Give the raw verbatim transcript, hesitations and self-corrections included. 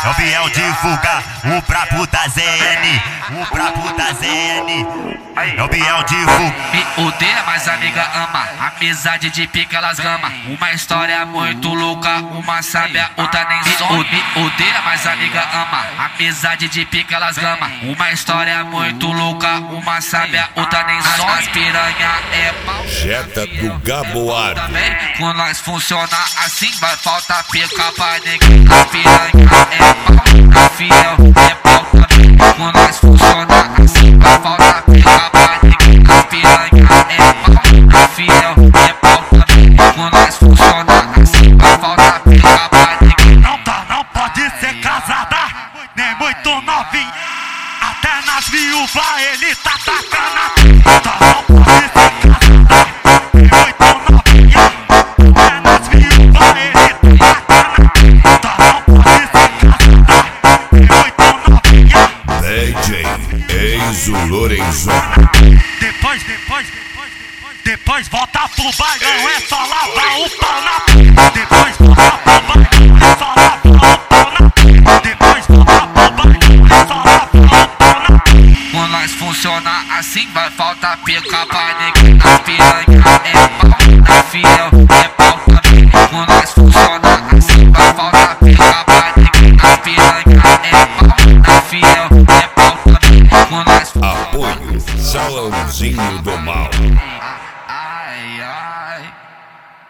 É o Biel divulgar o brabo da Z N, o brabo da Z N. É o Biel divulgar. Me odeia, mas amiga ama. Amizade de pica elas gama. Uma história muito louca, uma sabe a outra nem some. Me odeia, mas amiga ama. Amizade de pica elas gama. Uma história muito louca, uma sabe a outra nem some. As piranha é pau. Jetta do Gaboar. Também com nós funciona assim, vai faltar pica pra ninguém. As piranha é pau, a fiel é pau também. Com nós funciona assim, vai faltar pica pra ninguém. As piranha é pau, a fiel é pau também. Com nós funciona assim, vai faltar pica pra ninguém. Não tá, não pode ser casada, nem muito novinha. Até nas viúvas ele tá tacando. Não tá, não pode ser casada, nem muito novinha. Até nas viúvas ele tá tacando. Não tá, não pode ser casada, nem muito novinha. D J Enzo Lorenzo. Depois, depois, depois, depois, depois volta pro bailão, é só lavar o pau na. Depois volta pro bailão, é só lavar o pau na. Depois volta pro bailão, é só lavar o pau na. Com nós funciona assim, vai faltar pica pra ninguém. As piranha é pau, a fiel é pau também. Com nós funciona